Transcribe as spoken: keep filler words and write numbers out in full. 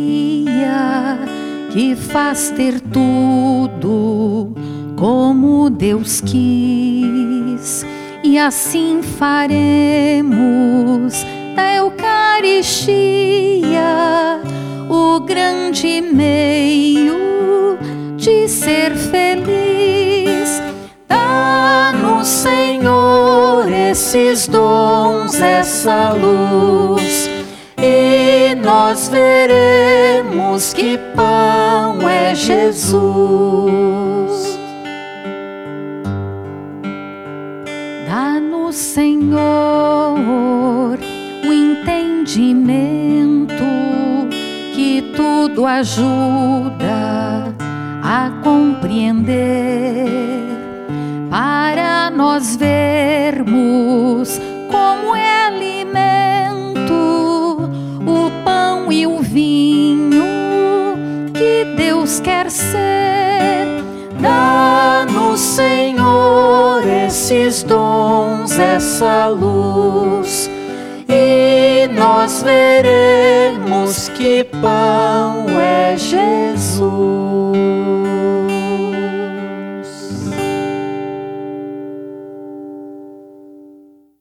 alegria que faz ter tudo como Deus quis, e assim faremos da Eucaristia o grande meio de ser feliz. Dá-nos, Senhor, esses dons, essa luz, e nós veremos que pão é Jesus. Dá-nos, Senhor, o entendimento que tudo ajuda a compreender, para nós vermos como é alimento o pão e o vinho que Deus quer ser. Dá-nos, Senhor, esses dons, essa luz, e nós veremos que pão é Jesus.